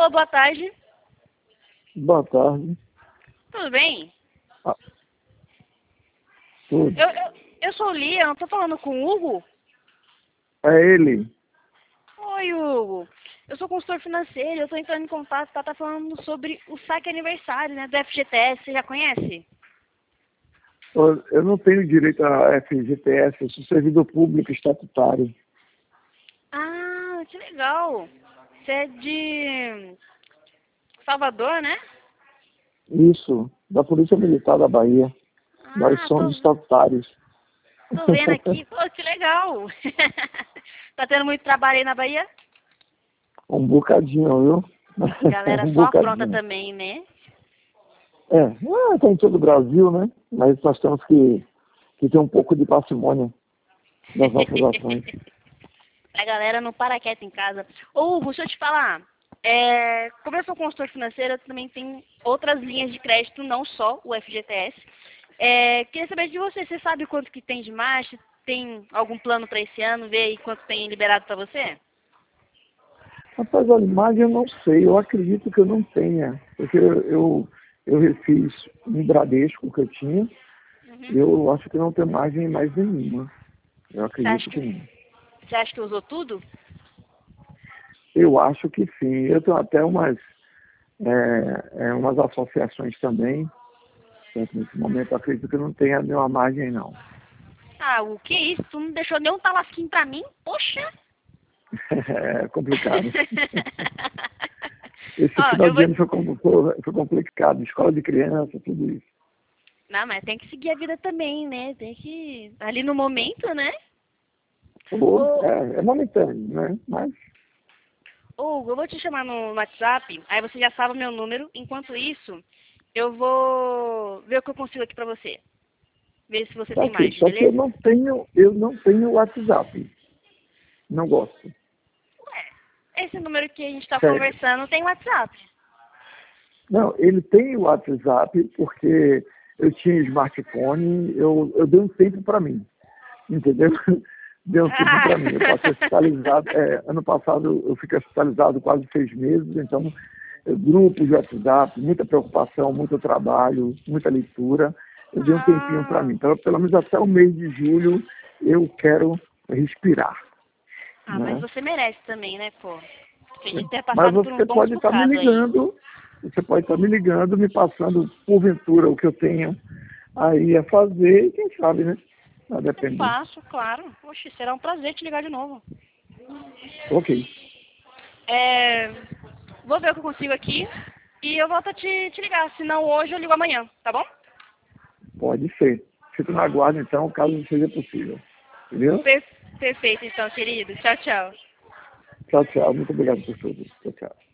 Alô, boa tarde. Boa tarde. Tudo bem? Ah, tudo. Eu sou o Lia, eu tô falando com o Hugo? É ele. Oi, Hugo. Eu sou consultor financeiro, eu tô entrando em contato, tá falando sobre o saque aniversário, né, do FGTS, você já conhece? Eu não tenho direito a FGTS, eu sou servidor público estatutário. Ah, que legal. Você é de Salvador, né? Isso, da Polícia Militar da Bahia. Nós Ah, somos estatutários. tô vendo aqui. Pô, que legal. Tá tendo muito trabalho aí na Bahia? Um bocadinho, viu? Galera Um só afronta bocadinho. também, né? Tá em todo o Brasil, né? Mas nós temos que ter um pouco de parcimônia nas nossas ações. A galera não para quieta em casa. Ô, Hugo, deixa eu te falar. Como eu sou consultor financeiro, eu também tenho outras linhas de crédito, não só o FGTS. Queria saber de você. Você sabe quanto que tem de marcha? Tem algum plano para esse ano? Vê aí quanto tem liberado para você? Rapaz, a imagem eu não sei, eu acredito que eu não tenha, porque eu refiz um Bradesco que eu tinha, Uhum. e eu acho que não tem margem mais nenhuma. Eu acredito que não. Você acha que usou tudo? Eu acho que sim. Eu tenho até umas associações também, portanto, nesse momento eu acredito que não tenha nenhuma margem não. Ah, o que é isso? Tu não deixou nem um talasquinho pra mim? Poxa! É complicado. Esse Ó, final eu de vou... ano foi complicado, escola de criança, tudo isso. Não, mas tem que seguir a vida também, né? Tem que... Ali no momento, né? Ô, É momentâneo, né? Mas Hugo, eu vou te chamar no WhatsApp, aí você já sabe o meu número. Enquanto isso, eu vou ver o que eu consigo aqui pra você. Ver se você tá tem ok. margem, Só que beleza? eu não tenho WhatsApp. Não gosto. Esse número que a gente tá Sério. conversando tem WhatsApp. Não, ele tem o WhatsApp porque eu tinha smartphone, eu dei um tempo para mim, entendeu? Dei um tempo para mim. Eu passei hospitalizado, ano passado eu fiquei hospitalizado quase 6 meses, então grupos de WhatsApp, muita preocupação, muito trabalho, muita leitura. Eu dei um tempinho para mim. Então, pelo menos até o mês de julho eu quero respirar. Mas Né? você merece também, né, pô? A gente ter Mas passado por uns você bons pode estar me bocados aí. ligando, me passando porventura o que eu tenho aí a fazer, e quem sabe, né? A Eu depender. faço, claro. Oxe, será um prazer te ligar de novo. Ok, Vou ver o que eu consigo aqui e eu volto a te ligar. Se não hoje, eu ligo amanhã, tá bom? pode ser. Fico na guarda, então, caso seja possível. Entendeu? Perfeito, então, querido. Tchau, tchau. Tchau, tchau. Muito obrigado por tudo. Tchau, tchau.